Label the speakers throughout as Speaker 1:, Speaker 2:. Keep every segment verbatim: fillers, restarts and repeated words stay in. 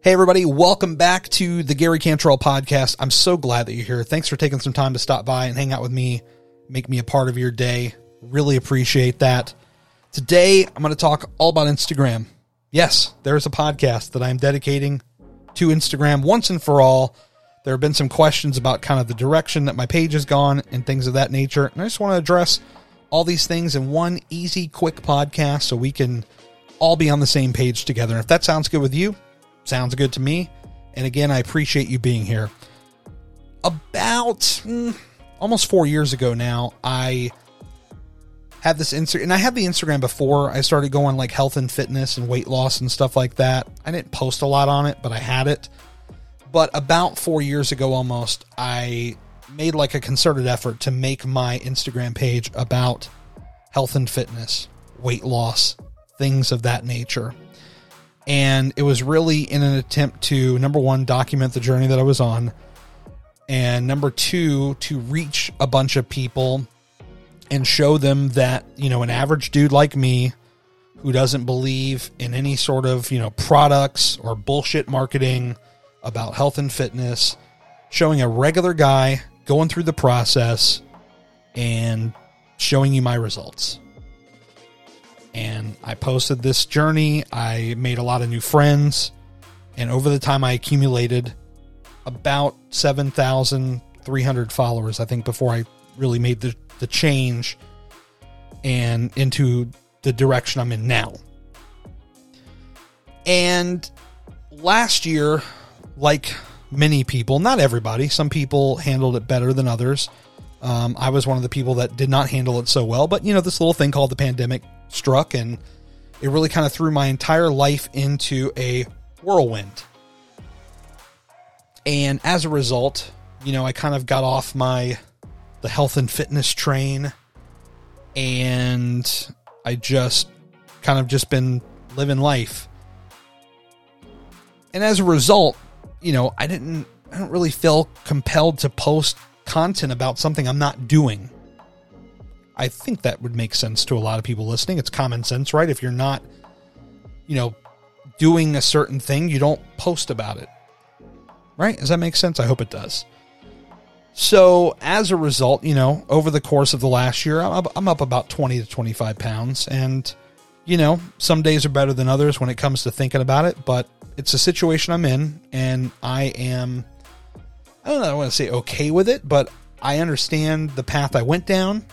Speaker 1: Hey everybody, welcome back to the Gary Cantrell podcast. I'm so glad that you're here. Thanks for taking some time to stop by and hang out with me, make me a part of your day. Really appreciate that. Today, I'm going to talk all about Instagram. Yes, there's a podcast that I'm dedicating to Instagram once and for all. There have been some questions about kind of the direction that my page has gone and things of that nature. And I just want to address all these things in one easy, quick podcast so we can all be on the same page together. And if that sounds good with you, sounds good to me. And again, I appreciate you being here. About mm, almost four years ago now, I had this Instagram, and I had the Instagram before I started going like health and fitness and weight loss and stuff like that. I didn't post a lot on it, but I had it. But about four years ago almost, I made like a concerted effort to make my Instagram page about health and fitness, weight loss, things of that nature. And it was really in an attempt to, number one, document the journey that I was on. And number two, to reach a bunch of people and show them that, you know, an average dude like me who doesn't believe in any sort of, you know, products or bullshit marketing about health and fitness, showing a regular guy going through the process and showing you my results. And I posted this journey. I made a lot of new friends. And over the time, I accumulated about seven thousand three hundred followers, I think, before I really made the, the change and into the direction I'm in now. And last year, like many people, not everybody, some people handled it better than others. Um, I was one of the people that did not handle it so well. But, you know, this little thing called the pandemic struck, and it really kind of threw my entire life into a whirlwind. And as a result, you know, I kind of got off my the health and fitness train, and I just kind of just been living life. And as a result, you know, I didn't I don't really feel compelled to post content about something I'm not doing. I think that would make sense to a lot of people listening. It's common sense, right? If you're not, you know, doing a certain thing, you don't post about it. Right? Does that make sense? I hope it does. So as a result, you know, over the course of the last year, I'm up, I'm up about twenty to twenty-five pounds. And, you know, some days are better than others when it comes to thinking about it, but it's a situation I'm in, and I am, I don't know, I don't want to say okay with it, but I understand the path I went down.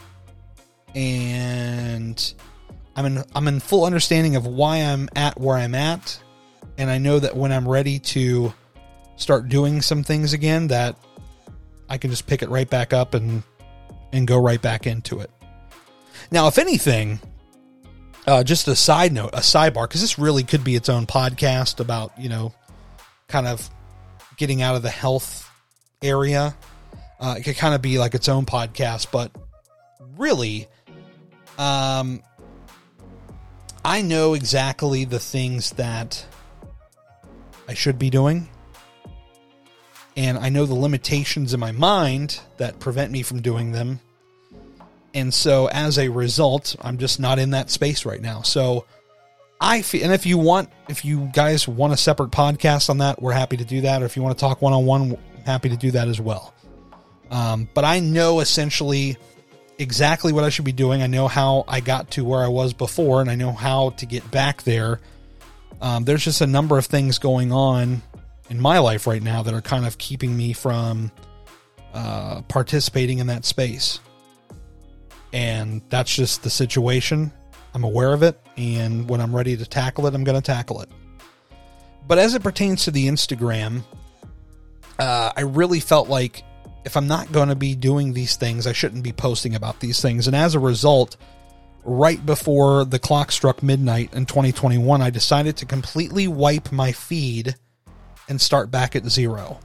Speaker 1: And I'm in, I'm in full understanding of why I'm at where I'm at. And I know that when I'm ready to start doing some things again, that I can just pick it right back up and, and go right back into it. Now, if anything, uh, just a side note, a sidebar, because this really could be its own podcast about, you know, kind of getting out of the health area. Uh, it could kind of be like its own podcast, but really, Um, I know exactly the things that I should be doing, and I know the limitations in my mind that prevent me from doing them. And so as a result, I'm just not in that space right now. So I feel, and if you want, if you guys want a separate podcast on that, we're happy to do that. Or if you want to talk one-on-one, happy to do that as well. Um, but I know essentially exactly what I should be doing. I know how I got to where I was before, and I know how to get back there. Um, there's just a number of things going on in my life right now that are kind of keeping me from uh, participating in that space. And that's just the situation. I'm aware of it, and when I'm ready to tackle it, I'm going to tackle it. But as it pertains to the Instagram, uh, I really felt like if I'm not going to be doing these things, I shouldn't be posting about these things. And as a result, right before the clock struck midnight in twenty twenty-one, I decided to completely wipe my feed and start back at zero.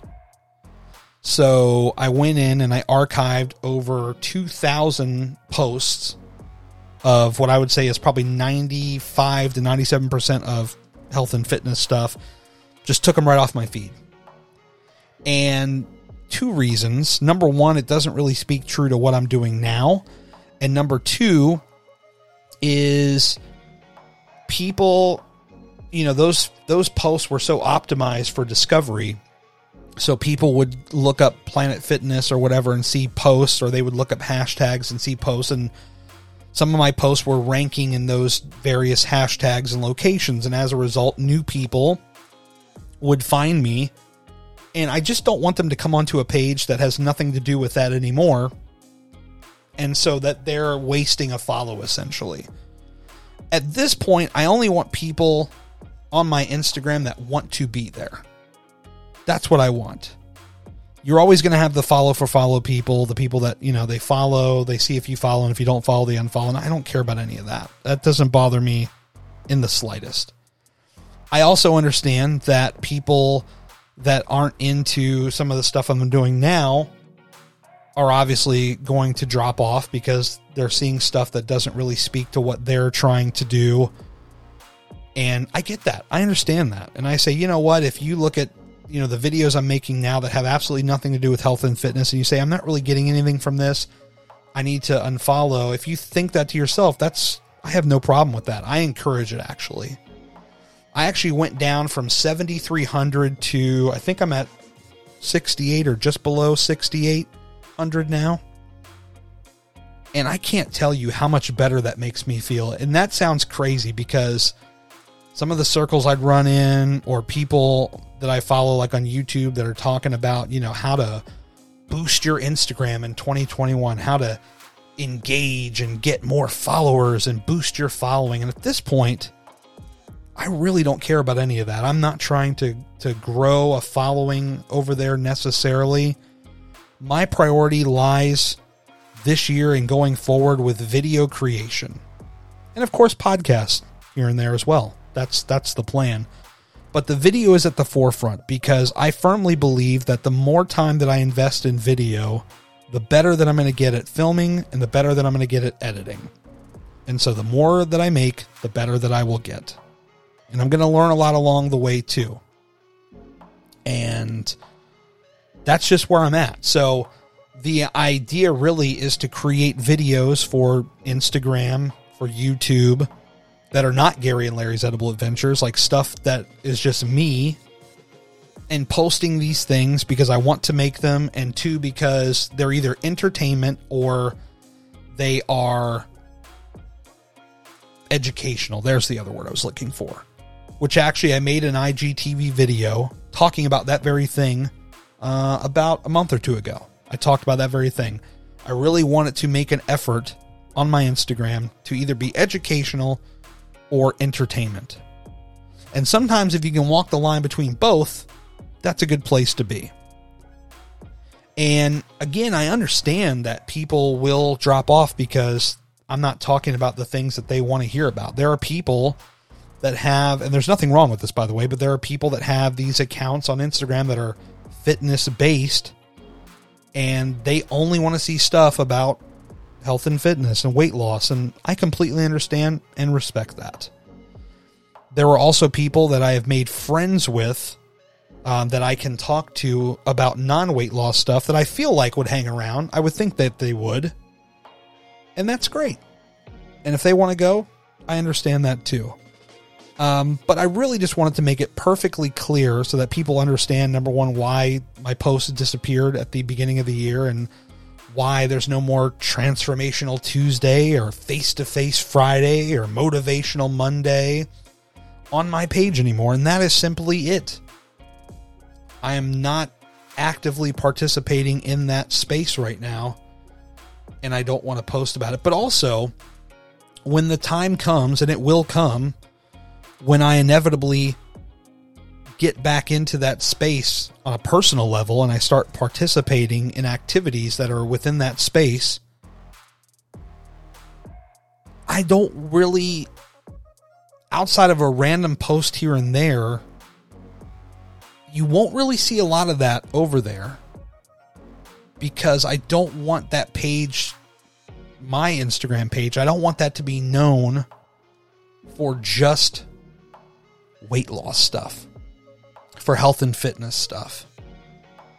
Speaker 1: So I went in and I archived over two thousand posts of what I would say is probably ninety-five to ninety-seven percent of health and fitness stuff. Just took them right off my feed. And two reasons. Number one, it doesn't really speak true to what I'm doing now. And number two is people, you know, those those posts were so optimized for discovery. So people would look up Planet Fitness or whatever and see posts, or they would look up hashtags and see posts. And some of my posts were ranking in those various hashtags and locations. And as a result, new people would find me. And I just don't want them to come onto a page that has nothing to do with that anymore. And so that they're wasting a follow, essentially. At this point, I only want people on my Instagram that want to be there. That's what I want. You're always going to have the follow for follow people, the people that, you know, they follow, they see if you follow, and if you don't follow, they unfollow. And I don't care about any of that. That doesn't bother me in the slightest. I also understand that people that aren't into some of the stuff I'm doing now are obviously going to drop off because they're seeing stuff that doesn't really speak to what they're trying to do. And I get that. I understand that. And I say, you know what, if you look at, you know, the videos I'm making now that have absolutely nothing to do with health and fitness, and you say, I'm not really getting anything from this, I need to unfollow. If you think that to yourself, that's, I have no problem with that. I encourage it, actually. I actually went down from seventy-three hundred to, I think I'm at sixty-eight or just below sixty-eight hundred now. And I can't tell you how much better that makes me feel. And that sounds crazy because some of the circles I'd run in, or people that I follow like on YouTube that are talking about, you know, how to boost your Instagram in twenty twenty-one, how to engage and get more followers and boost your following. And at this point, I really don't care about any of that. I'm not trying to, to grow a following over there necessarily. My priority lies this year and going forward with video creation. And of course, podcasts here and there as well. That's, that's the plan. But the video is at the forefront because I firmly believe that the more time that I invest in video, the better that I'm going to get at filming and the better that I'm going to get at editing. And so the more that I make, the better that I will get. And I'm going to learn a lot along the way too. And that's just where I'm at. So the idea really is to create videos for Instagram, for YouTube, that are not Gary and Larry's Edible Adventures, like stuff that is just me, and posting these things because I want to make them, and two, because they're either entertainment or they are educational. There's the other word I was looking for. Which actually I made an I G T V video talking about that very thing uh, about a month or two ago. I talked about that very thing. I really wanted to make an effort on my Instagram to either be educational or entertainment. And sometimes if you can walk the line between both, that's a good place to be. And again, I understand that people will drop off because I'm not talking about the things that they want to hear about. There are people that have, and there's nothing wrong with this, by the way, but there are people that have these accounts on Instagram that are fitness based, and they only want to see stuff about health and fitness and weight loss. And I completely understand and respect that. There are also people that I have made friends with um, that I can talk to about non-weight loss stuff that I feel like would hang around. I would think that they would. And that's great. And if they want to go, I understand that too. Um, but I really just wanted to make it perfectly clear so that people understand, number one, why my post disappeared at the beginning of the year and why there's no more Transformational Tuesday or Face-to-Face Friday or Motivational Monday on my page anymore. And that is simply it. I am not actively participating in that space right now, and I don't want to post about it. But also, when the time comes, and it will come, when I inevitably get back into that space on a personal level and I start participating in activities that are within that space, I don't really, outside of a random post here and there, you won't really see a lot of that over there because I don't want that page, my Instagram page, I don't want that to be known for just weight loss stuff, for health and fitness stuff.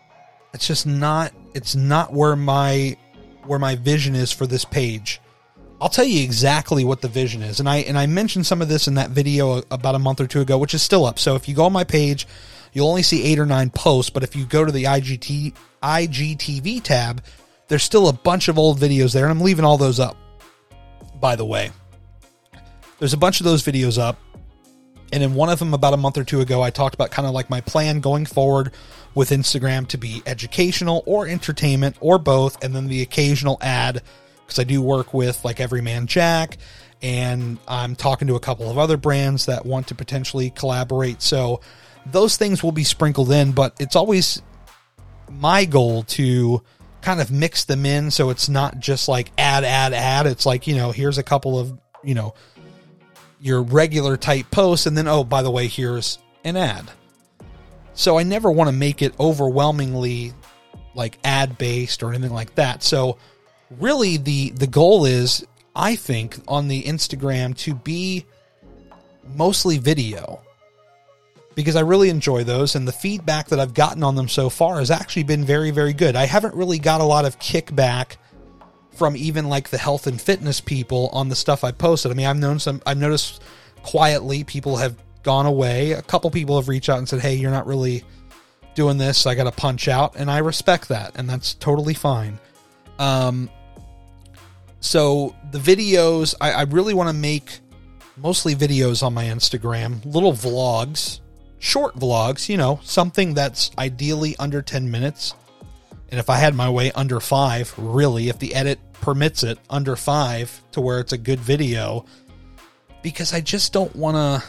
Speaker 1: It's just not, it's not where my, where my vision is for this page. I'll tell you exactly what the vision is. And I, and I mentioned some of this in that video about a month or two ago, which is still up. So if you go on my page, you'll only see eight or nine posts, but if you go to the I G T, I G T V tab, there's still a bunch of old videos there, and I'm leaving all those up, by the way. There's a bunch of those videos up, and in one of them about a month or two ago, I talked about kind of like my plan going forward with Instagram to be educational or entertainment or both, and then the occasional ad, because I do work with like Everyman Jack, and I'm talking to a couple of other brands that want to potentially collaborate. So those things will be sprinkled in, but it's always my goal to kind of mix them in so it's not just like ad, ad, ad. It's like, you know, here's a couple of, you know, your regular type posts, and then, oh, by the way, here's an ad. So I never want to make it overwhelmingly like ad based or anything like that. So really the, the goal is, I think, on the Instagram to be mostly video, because I really enjoy those, and the feedback that I've gotten on them so far has actually been very, very good. I haven't really got a lot of kickback from even like the health and fitness people on the stuff I posted. I mean, I've known some, I've noticed quietly people have gone away. A couple people have reached out and said, hey, you're not really doing this, so I got to punch out. And I respect that, and that's totally fine. Um, so the videos, I, I really want to make mostly videos on my Instagram, little vlogs, short vlogs, you know, something that's ideally under ten minutes. And if I had my way, under five, really, if the edit permits it, under five, to where it's a good video, because I just don't want to,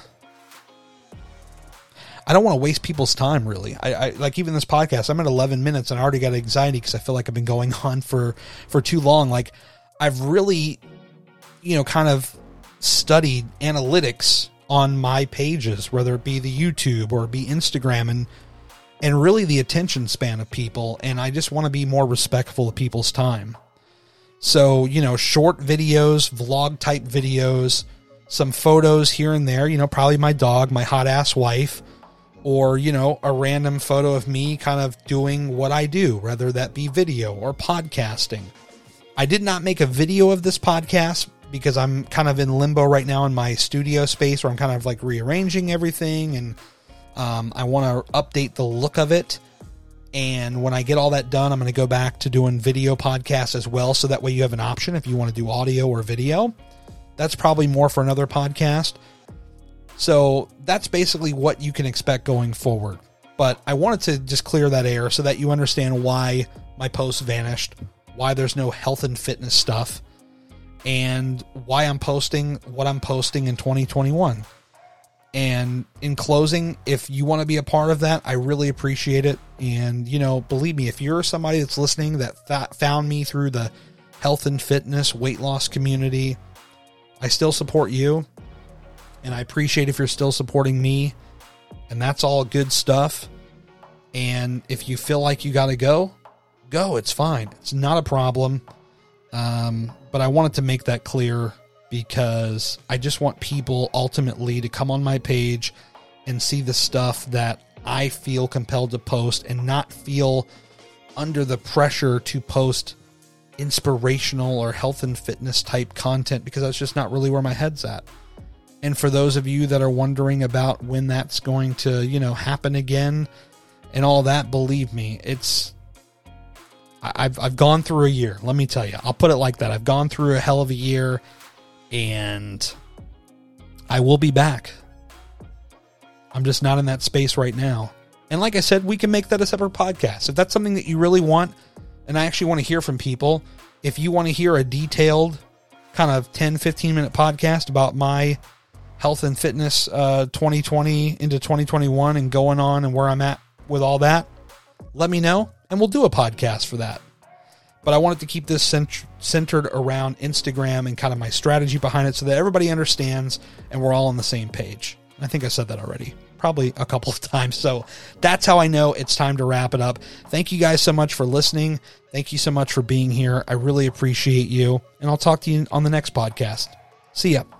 Speaker 1: I don't want to waste people's time, really. I, I like, even this podcast, I'm at eleven minutes and I already got anxiety because I feel like I've been going on for, for too long. Like, I've really, you know, kind of studied analytics on my pages, whether it be the YouTube or be Instagram, and and really the attention span of people. And I just want to be more respectful of people's time. So, you know, short videos, vlog type videos, some photos here and there, you know, probably my dog, my hot ass wife, or, you know, a random photo of me kind of doing what I do, whether that be video or podcasting. I did not make a video of this podcast because I'm kind of in limbo right now in my studio space, where I'm kind of like rearranging everything, and um, I want to update the look of it. And when I get all that done, I'm going to go back to doing video podcasts as well. So that way you have an option if you want to do audio or video. That's probably more for another podcast. So that's basically what you can expect going forward. But I wanted to just clear that air so that you understand why my posts vanished, why there's no health and fitness stuff, and why I'm posting what I'm posting in twenty twenty-one. And in closing, if you want to be a part of that, I really appreciate it. And, you know, believe me, if you're somebody that's listening that th- found me through the health and fitness weight loss community, I still support you. And I appreciate if you're still supporting me. And that's all good stuff. And if you feel like you got to go, go. It's fine. It's not a problem. Um, but I wanted to make that clear, because I just want people ultimately to come on my page and see the stuff that I feel compelled to post, and not feel under the pressure to post inspirational or health and fitness type content, because that's just not really where my head's at. And for those of you that are wondering about when that's going to, you know, happen again and all that, believe me, it's, I've, I've gone through a year. Let me tell you, I'll put it like that. I've gone through a hell of a year, and I will be back. I'm just not in that space right now. And like I said, we can make that a separate podcast. If that's something that you really want, and I actually want to hear from people, if you want to hear a detailed kind of ten, fifteen minute podcast about my health and fitness uh, twenty twenty into twenty twenty-one and going on and where I'm at with all that, let me know, and we'll do a podcast for that. But I wanted to keep this cent- centered around Instagram and kind of my strategy behind it, so that everybody understands and we're all on the same page. I think I said that already, probably a couple of times. So that's how I know it's time to wrap it up. Thank you guys so much for listening. Thank you so much for being here. I really appreciate you. And I'll talk to you on the next podcast. See ya.